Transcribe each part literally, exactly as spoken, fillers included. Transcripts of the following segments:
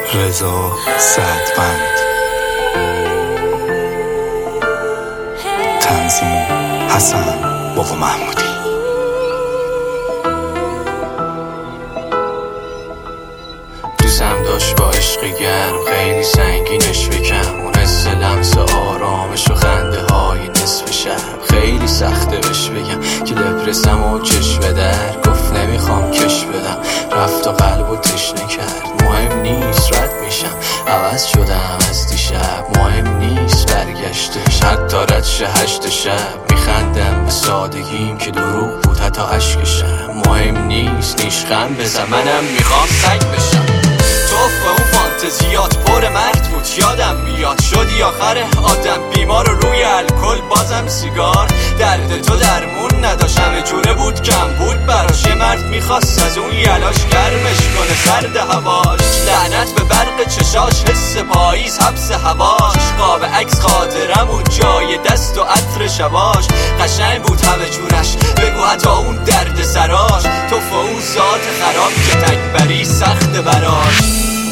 رضا سعدوند. تنظیم حسن بابا محمودی. دوستم داشت با عشق گرم خیلی سنگینش بکم، اون حس لمس آرامش و خنده های نصف شب. خیلی سخته بهش بگم که دپرسم و چشم در گفت نمیخوام کش بدم، رفت و قلب و تشنه کرد. مهم نیست رد میشم، عوض شدم از دیشب. مهم نیست برگشتش، حتی رد شه هشت شب. میخندم به سادگیم که دروغ بود حتی عشقشم. مهم نیست نیشخم بزن، منم میخوام سگ بشم. توف به اون فانتزیات پر مرد بود یادم میاد. شدی آخر آدم بیمار و روی الکل بازم سیگار. درد تو درمون نداشت، همه جوره بود کم بود براش. یه مرد میخواست از اون یلاش گرمش کنه سرد هواش. لعنت به برق چشاش، حس پاییز حبس هواش. قاب عکس خاطرمون جای دست و عطر شباش. قشنگ بود همه جورش، بگو حتی اون درد سراش. توف اون ذات خراب که تکبری سخت براش.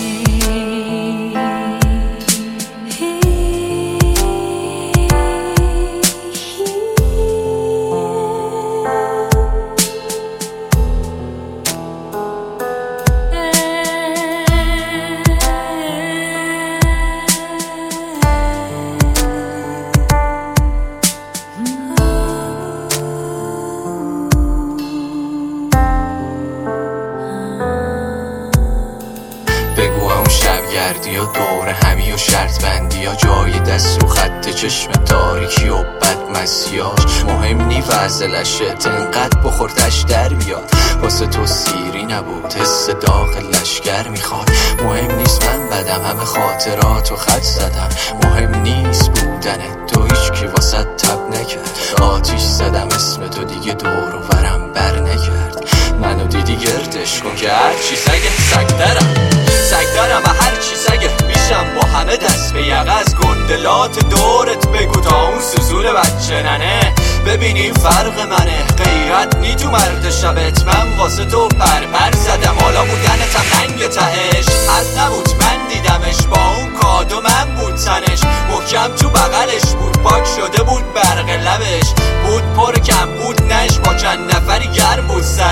بگو اون شبگردی و دور همی و شرط بندی ها، جای دست رو خط چشم تاریکی و بدمسیاش. مهم نی وزلشه تنقدر بخوردش در بیاد. واسه تو سیری نبود، حس داخل لشگر میخواد. مهم نیست من بدم، همه خاطرات و خط زدم. مهم نیست بودن تو، هیچ کی واسه تب نکرد. آتیش زدم اسم تو دیگه دور و برم بر نکرد. منو دیدی گردش کن که هرچی سگه سگ درم. سگ دارم و هرچی سگه میشم با همه دست به یقه. از گندلات دورت بگو تا اون سوزول بچه ننه. ببینیم فرق منه، غیرت نی تو مرد شبت. من واسه تو پر پر زدم، حالا بودنتم رنگ تهش. حد نبود من دیدمش، با اون کادو من بود تنش. محکم تو بغلش بود، پاک شده بود برق لبش. بود پر کم بود نش، با چند نفری گرم بود سر.